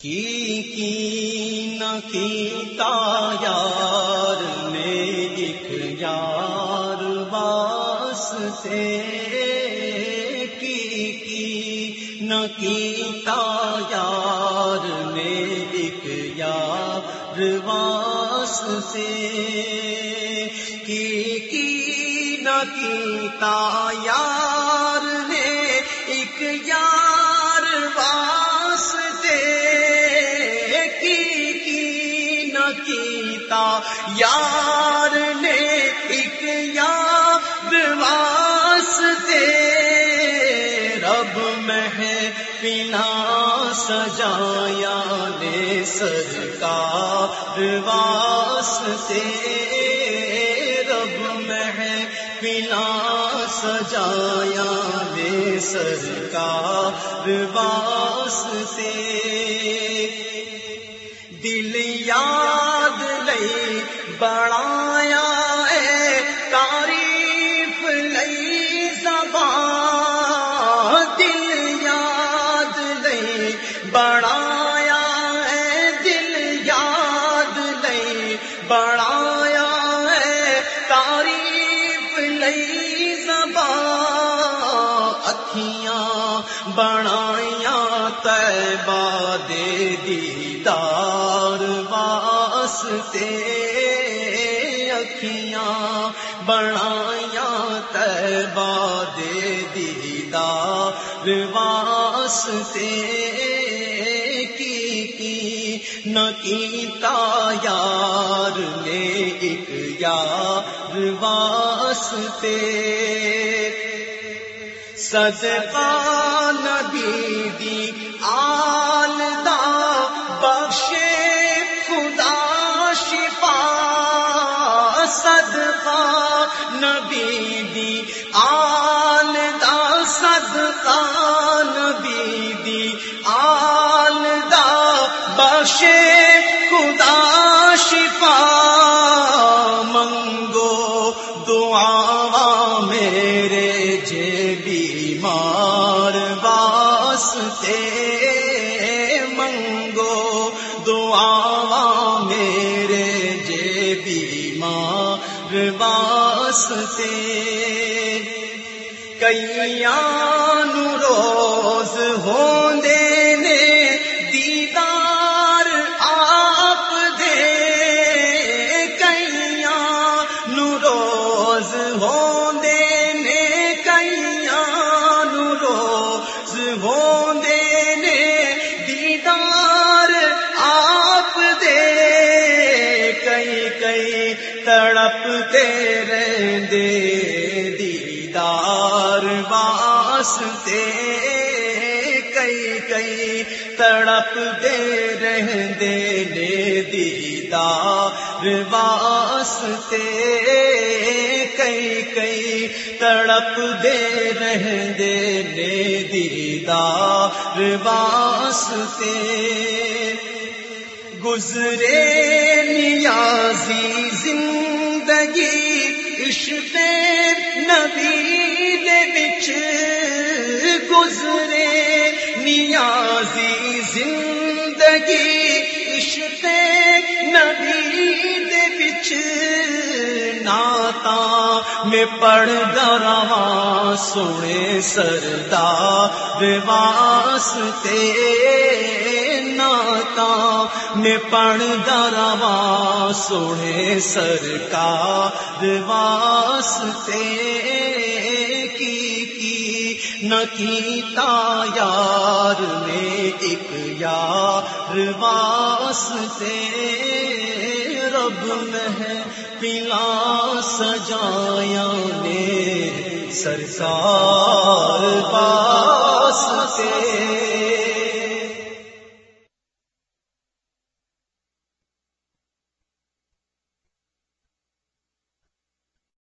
کی نہ کیتا یار نے ایک یار واسطے کی نہ کیتا یار نے ایک یار واسطے کی نہ کیتا یار نے ایک یار واسطے کیتا یار نے ایک یار واسطے رب محفلاں سجایا نے سرکار واسطے رب محفلاں سجایا نے سرکار واسطے دل یاد لئی بڑایا ہے تعریف لئی زبان دل یاد لئی بڑایا ہے دل یاد لئی بڑایا ہے تعریف لئی زبان اکھیاں بڑائیاں طیبہ دے دیدار واسطے اکھیاں بڑائیاں طیبہ دے دیدار واسطے کی نہ کیتا یار نے ایک یار واسطے صدقہ نبی دی آل دا بخشے خدا شفا صدقہ نبی دی آل دا صدقہ نبی دی آل دا بخشے خدا شفا منگو دعا میرے جے بیمار واسطے منگو دعا میرے جے بیمار واسطے کئیاں نو روز ہوندے نے دیدار آپ دے کئیاں نو روز ہوندے نے کئیاں نو روز ہوندے نے دیدار آپ دے کئی تڑپتے رہندے دیدار واسطے کئی تڑپتے رہندے نے دیدار واسطے کئی تڑپتے رہندے نے دیدار واسطے گزرے نیازی زندگی عشق نبی دے وچ گزرے نیازی زندگی عشق نبی دے وچ نعتاں میں پڑھدا رہاں سونے سردار واسطے نعتاں میں پڑھدا رہاں سونے سرکار واسطے کی نہ کیتا یار نے ایک یار واسطے رب محفلاں سجایا نے سرکار واسطے